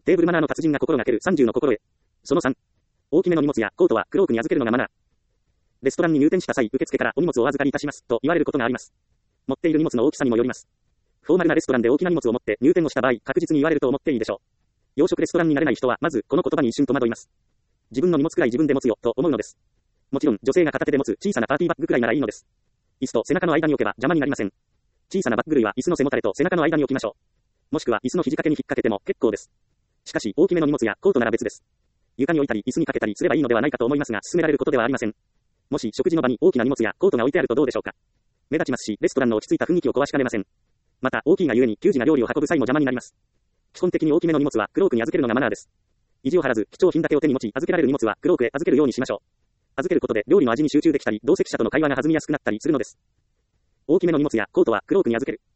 テーブルマナーの達人が心がける30の心得。その3。大きめの荷物やコートはクロークに預けるのがマナー。レストランに入店した際、受付からお荷物をお預かりいたしますと言われることがあります。持っている荷物の大きさにもよります。フォーマルなレストランで大きな荷物を持って入店をした場合、確実に言われると思っていいでしょう。洋食レストランに慣れない人は、まずこの言葉に一瞬戸惑います。自分の荷物くらい自分で持つよ、と思うのです。もちろん、女性が片手で持つ小さなパーティーバッグくらいならいいのです。椅子と背中の間に置けば邪魔になりません。小さなバッグ類は椅子の背もたれと背中の間に置きましょう。もしくは椅子の肘掛けに引っ掛けても結構です。しかし、大きめの荷物やコートなら別です。床に置いたり椅子にかけたりすればいいのではないかと思いますが、勧められることではありません。もし食事の場に大きな荷物やコートが置いてあるとどうでしょうか。目立ちますし、レストランの落ち着いた雰囲気を壊しかねません。また、大きいがゆえに給仕が料理を運ぶ際も邪魔になります。基本的に大きめの荷物はクロークに預けるのがマナーです。意地を張らず、貴重品だけを手に持ち、預けられる荷物はクロークへ預けるようにしましょう。預けることで料理の味に集中できたり、同席者との会話が弾みやすくなったりするのです。大きめの荷物やコートはクロークに預ける。